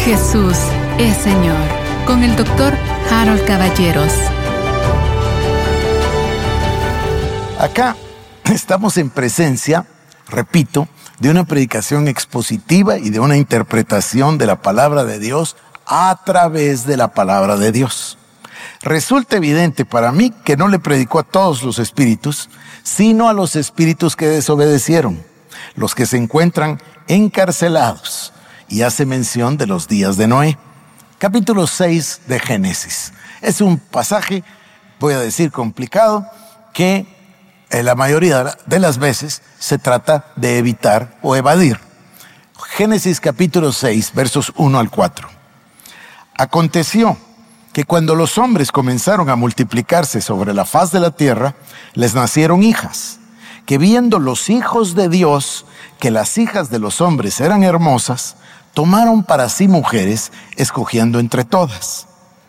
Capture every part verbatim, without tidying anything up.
Jesús es Señor, con el doctor Harold Caballeros. Acá estamos en presencia, repito, de una predicación expositiva y de una interpretación de la palabra de Dios a través de la palabra de Dios. Resulta evidente para mí que no le predicó a todos los espíritus, sino a los espíritus que desobedecieron, los que se encuentran encarcelados, y hace mención de los días de Noé. Capítulo seis de Génesis. Es un pasaje, voy a decir complicado, que en la mayoría de las veces se trata de evitar o evadir. Génesis capítulo seis, versos uno al cuatro. Aconteció que cuando los hombres comenzaron a multiplicarse sobre la faz de la tierra, les nacieron hijas, que viendo los hijos de Dios que las hijas de los hombres eran hermosas, tomaron para sí mujeres, escogiendo entre todas.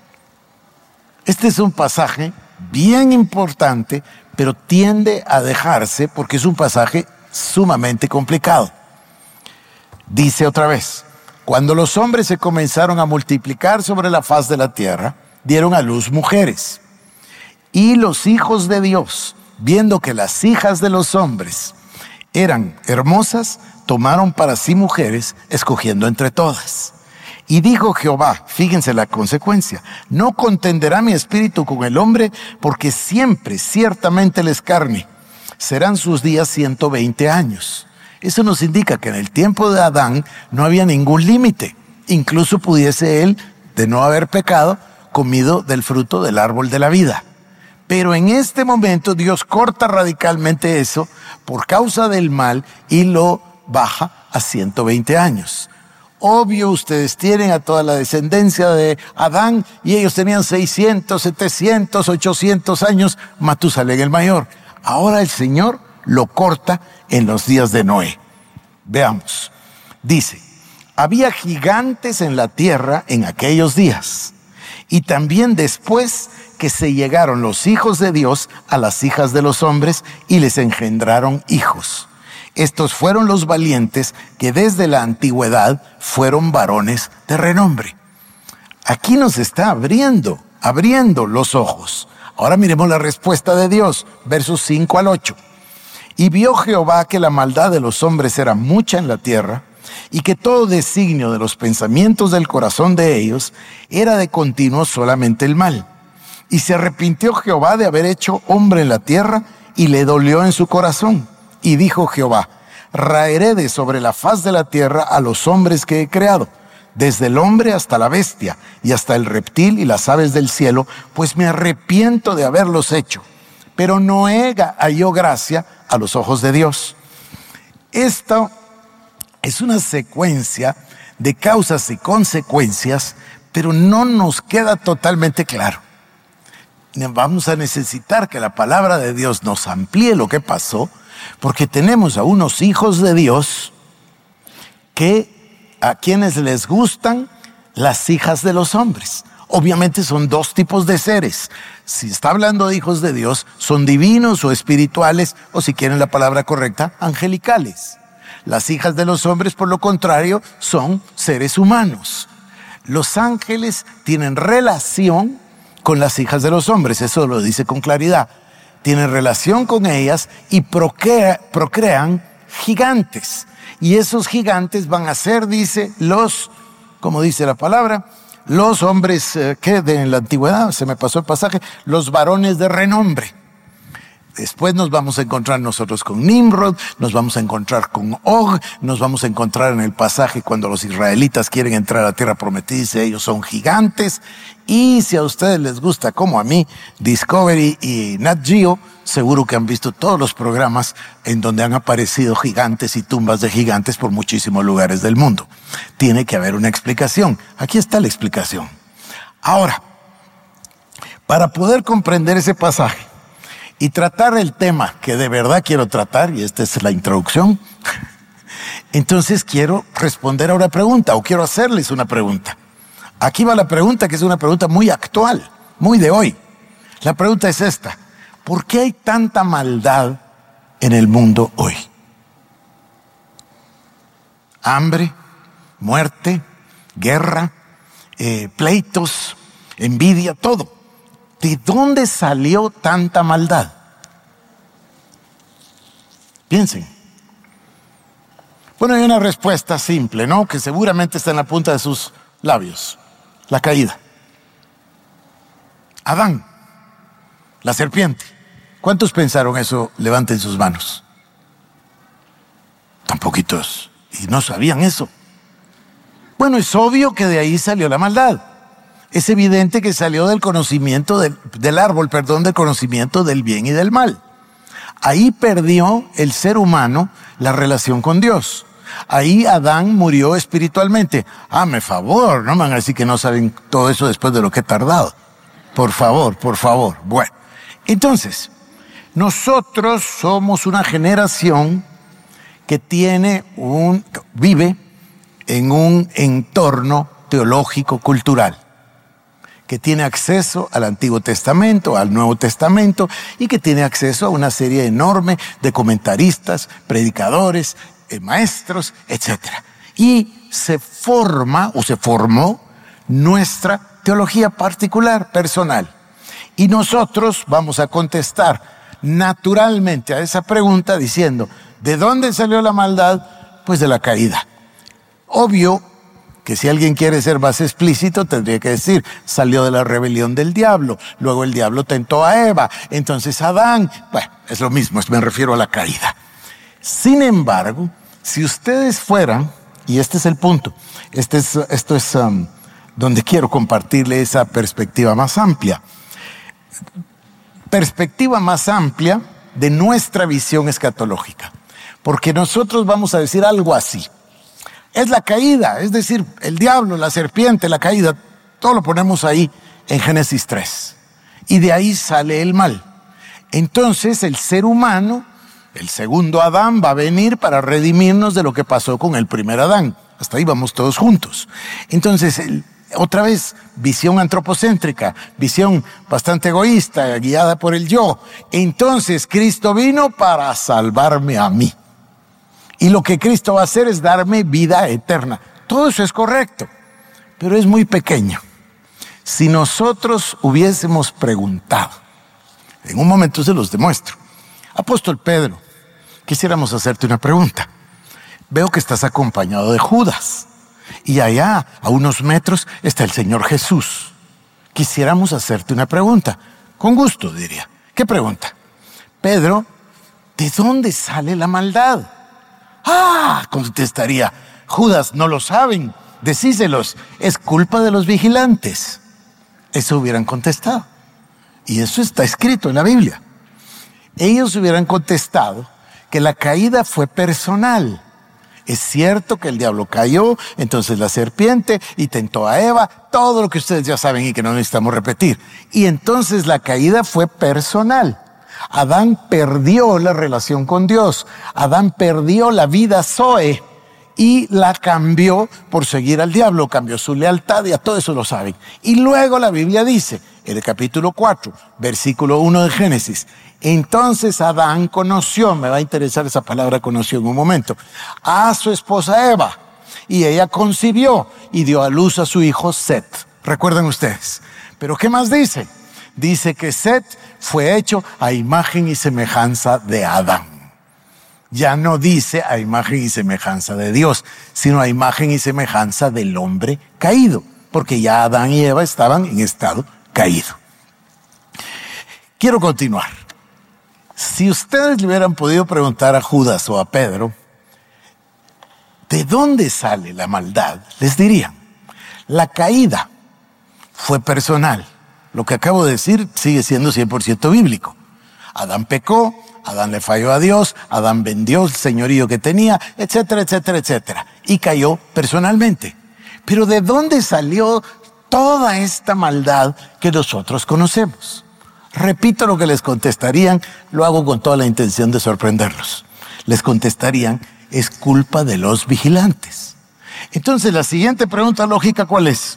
Este es un pasaje bien importante, pero tiende a dejarse porque es un pasaje sumamente complicado. Dice otra vez: cuando los hombres se comenzaron a multiplicar sobre la faz de la tierra, dieron a luz mujeres. Y los hijos de Dios, viendo que las hijas de los hombres eran hermosas, tomaron para sí mujeres, escogiendo entre todas. Y dijo Jehová, fíjense la consecuencia: no contenderá mi espíritu con el hombre, porque siempre, ciertamente él es carne. Serán sus días ciento veinte años. Eso nos indica que en el tiempo de Adán no había ningún límite. Incluso pudiese él, de no haber pecado, comido del fruto del árbol de la vida. Pero en este momento Dios corta radicalmente eso por causa del mal y lo baja a ciento veinte años. Obvio, ustedes tienen a toda la descendencia de Adán y ellos tenían seiscientos, setecientos, ochocientos años, Matusalén el mayor. Ahora el Señor lo corta en los días de Noé. Veamos. Dice: había gigantes en la tierra en aquellos días, y también después que se llegaron los hijos de Dios a las hijas de los hombres y les engendraron hijos. Estos fueron los valientes que desde la antigüedad fueron varones de renombre. Aquí nos está abriendo, abriendo los ojos. Ahora miremos la respuesta de Dios, versos cinco al ocho. Y vio Jehová que la maldad de los hombres era mucha en la tierra, y que todo designio de los pensamientos del corazón de ellos era de continuo solamente el mal. Y se arrepintió Jehová de haber hecho hombre en la tierra, y le dolió en su corazón. Y dijo Jehová: raeré de sobre la faz de la tierra a los hombres que he creado, desde el hombre hasta la bestia, y hasta el reptil y las aves del cielo, pues me arrepiento de haberlos hecho. Pero Noé halló gracia a los ojos de Dios. Esto es una secuencia de causas y consecuencias, pero no nos queda totalmente claro. Vamos a necesitar que la palabra de Dios nos amplíe lo que pasó, porque tenemos a unos hijos de Dios que a quienes les gustan las hijas de los hombres. Obviamente son dos tipos de seres. Si está hablando de hijos de Dios, son divinos o espirituales, o si quieren la palabra correcta, angelicales. Las hijas de los hombres, por lo contrario, son seres humanos. Los ángeles tienen relación con las hijas de los hombres, eso lo dice con claridad. Tienen relación con ellas y procrea, procrean gigantes. Y esos gigantes van a ser, dice, los, como dice la palabra, los hombres eh, que de la antigüedad, se me pasó el pasaje, los varones de renombre. Después nos vamos a encontrar nosotros con Nimrod, nos vamos a encontrar con Og, nos vamos a encontrar en el pasaje cuando los israelitas quieren entrar a la tierra prometida, dice, ellos son gigantes. Y si a ustedes les gusta, como a mí, Discovery y Nat Geo, seguro que han visto todos los programas en donde han aparecido gigantes y tumbas de gigantes por muchísimos lugares del mundo. Tiene que haber una explicación. Aquí está la explicación. Ahora, para poder comprender ese pasaje y tratar el tema que de verdad quiero tratar, y esta es la introducción, entonces quiero responder a una pregunta, o quiero hacerles una pregunta. Aquí va la pregunta, que es una pregunta muy actual, muy de hoy. La pregunta es esta: ¿por qué hay tanta maldad en el mundo hoy? Hambre, muerte, guerra, eh, pleitos, envidia, todo. ¿De dónde salió tanta maldad? Piensen. Bueno, hay una respuesta simple, ¿no? Que seguramente está en la punta de sus labios. La caída. Adán, la serpiente. ¿Cuántos pensaron eso? Levanten sus manos. Tan poquitos. Y no sabían eso. Bueno, es obvio que de ahí salió la maldad. Es evidente que salió del conocimiento del, del árbol, perdón, del conocimiento del bien y del mal. Ahí perdió el ser humano la relación con Dios. Ahí Adán murió espiritualmente. Hazme favor, no me van a decir que no saben todo eso después de lo que he tardado. Por favor, por favor. Bueno, entonces, nosotros somos una generación que tiene un, vive en un entorno teológico cultural, que tiene acceso al Antiguo Testamento, al Nuevo Testamento, y que tiene acceso a una serie enorme de comentaristas, predicadores, eh, maestros, etcétera. Y se forma o se formó nuestra teología particular, personal. Y nosotros vamos a contestar naturalmente a esa pregunta diciendo, ¿de dónde salió la maldad? Pues de la caída. Obvio que si alguien quiere ser más explícito, tendría que decir, salió de la rebelión del diablo, luego el diablo tentó a Eva, entonces Adán, bueno, es lo mismo, me refiero a la caída. Sin embargo, si ustedes fueran, y este es el punto, este es, esto es um, donde quiero compartirle esa perspectiva más amplia, perspectiva más amplia de nuestra visión escatológica, porque nosotros vamos a decir algo así. Es la caída, es decir, el diablo, la serpiente, la caída, todo lo ponemos ahí en Génesis tres. Y de ahí sale el mal. Entonces el ser humano, el segundo Adán, va a venir para redimirnos de lo que pasó con el primer Adán. Hasta ahí vamos todos juntos. Entonces, el, otra vez, visión antropocéntrica, visión bastante egoísta, guiada por el yo. Entonces Cristo vino para salvarme a mí. Y lo que Cristo va a hacer es darme vida eterna. Todo eso es correcto, pero es muy pequeño. Si nosotros hubiésemos preguntado, en un momento se los demuestro, Apóstol Pedro, quisiéramos hacerte una pregunta. Veo que estás acompañado de Judas, y allá, a unos metros, está el Señor Jesús. Quisiéramos hacerte una pregunta. Con gusto, diría. ¿Qué pregunta? Pedro, ¿de dónde sale la maldad? Ah, contestaría, Judas, no lo saben, decíselos, es culpa de los vigilantes. Eso hubieran contestado. Y eso está escrito en la Biblia. Ellos hubieran contestado que la caída fue personal. Es cierto que el diablo cayó, entonces la serpiente y tentó a Eva, todo lo que ustedes ya saben y que no necesitamos repetir. Y entonces la caída fue personal. Adán perdió la relación con Dios. Adán perdió la vida Zoe y la cambió por seguir al diablo. Cambió su lealtad y a todo eso lo saben. Y luego la Biblia dice, en el capítulo cuatro, versículo uno de Génesis, entonces Adán conoció, me va a interesar esa palabra conoció en un momento, a su esposa Eva. Y ella concibió y dio a luz a su hijo Set. ¿Recuerdan ustedes? Pero ¿qué más dice? Dice que Set fue hecho a imagen y semejanza de Adán. Ya no dice a imagen y semejanza de Dios, sino a imagen y semejanza del hombre caído, porque ya Adán y Eva estaban en estado caído. Quiero continuar. Si ustedes le hubieran podido preguntar a Judas o a Pedro, ¿de dónde sale la maldad? Les dirían, la caída fue personal. Lo que acabo de decir sigue siendo cien por ciento bíblico. Adán pecó, Adán le falló a Dios, Adán vendió el señorío que tenía, etcétera, etcétera, etcétera. Y cayó personalmente. Pero ¿de dónde salió toda esta maldad que nosotros conocemos? Repito lo que les contestarían, lo hago con toda la intención de sorprenderlos. Les contestarían, es culpa de los vigilantes. Entonces la siguiente pregunta lógica, ¿cuál es?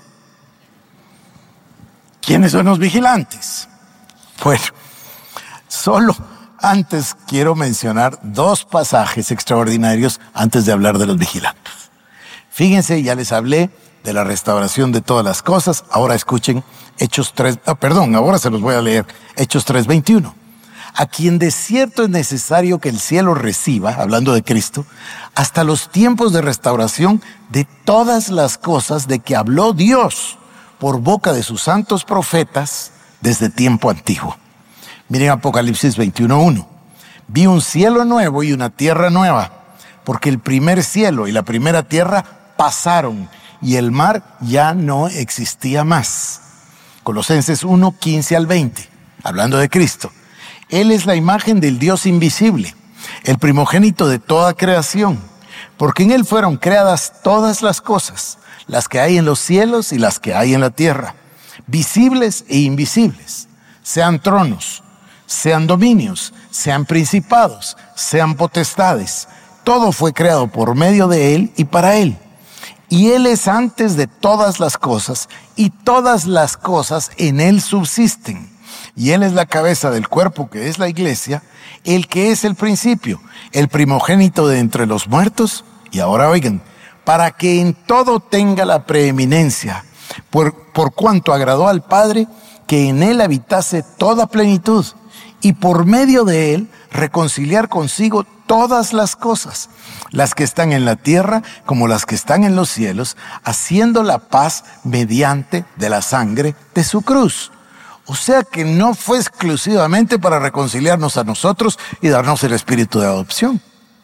¿Quiénes son los vigilantes? Bueno, solo antes quiero mencionar dos pasajes extraordinarios antes de hablar de los vigilantes. Fíjense, ya les hablé de la restauración de todas las cosas. Ahora escuchen Hechos tres, ah, perdón, ahora se los voy a leer, Hechos tres veintiuno. A quien de cierto es necesario que el cielo reciba, hablando de Cristo, hasta los tiempos de restauración de todas las cosas de que habló Dios por boca de sus santos profetas desde tiempo antiguo. Miren Apocalipsis veintiuno uno. Vi un cielo nuevo y una tierra nueva, porque el primer cielo y la primera tierra pasaron y el mar ya no existía más. Colosenses uno, quince al veinte, hablando de Cristo. Él es la imagen del Dios invisible, el primogénito de toda creación, porque en Él fueron creadas todas las cosas, las que hay en los cielos y las que hay en la tierra, visibles e invisibles, sean tronos, sean dominios, sean principados, sean potestades. Todo fue creado por medio de Él y para Él. Y Él es antes de todas las cosas, y todas las cosas en Él subsisten. Y Él es la cabeza del cuerpo que es la iglesia, el que es el principio, el primogénito de entre los muertos. Y ahora oigan, para que en todo tenga la preeminencia, por, por cuanto agradó al Padre que en Él habitase toda plenitud, y por medio de Él reconciliar consigo todas las cosas, las que están en la tierra como las que están en los cielos, haciendo la paz mediante de la sangre de su cruz. O sea que no fue exclusivamente para reconciliarnos a nosotros y darnos el espíritu de adopción.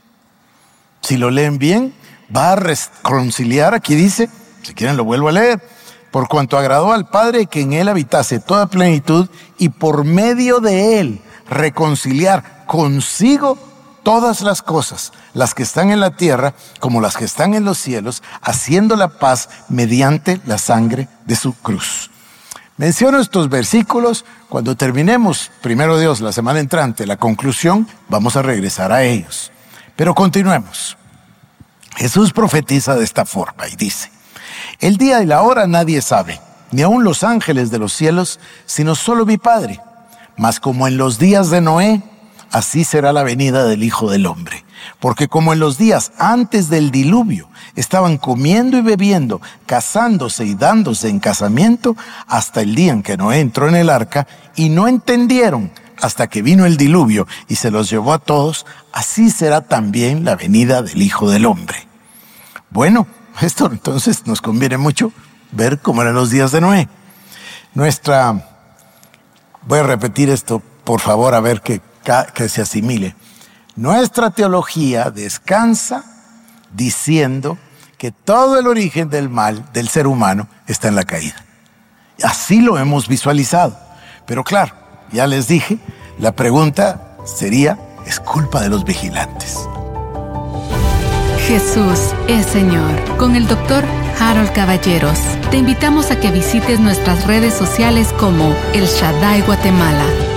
Si lo leen bien, va a reconciliar, aquí dice, si quieren lo vuelvo a leer, por cuanto agradó al Padre que en Él habitase toda plenitud y por medio de Él reconciliar consigo todas las cosas, las que están en la tierra como las que están en los cielos, haciendo la paz mediante la sangre de su cruz. Menciono estos versículos. Cuando terminemos, primero Dios, la semana entrante, la conclusión, vamos a regresar a ellos. Pero continuemos. Jesús profetiza de esta forma y dice: el día y la hora nadie sabe, ni aun los ángeles de los cielos, sino solo mi Padre. Mas como en los días de Noé, así será la venida del Hijo del Hombre. Porque como en los días antes del diluvio estaban comiendo y bebiendo, casándose y dándose en casamiento, hasta el día en que Noé entró en el arca, y no entendieron hasta que vino el diluvio y se los llevó a todos, así será también la venida del Hijo del Hombre. Bueno, esto entonces nos conviene mucho ver cómo eran los días de Noé. Nuestra, voy a repetir esto, por favor, a ver que, que se asimile. Nuestra teología descansa diciendo que todo el origen del mal del ser humano está en la caída. Así lo hemos visualizado. Pero claro, ya les dije, la pregunta sería, ¿es culpa de los vigilantes? Jesús es Señor, con el doctor Harold Caballeros. Te invitamos a que visites nuestras redes sociales como El Shaddai Guatemala.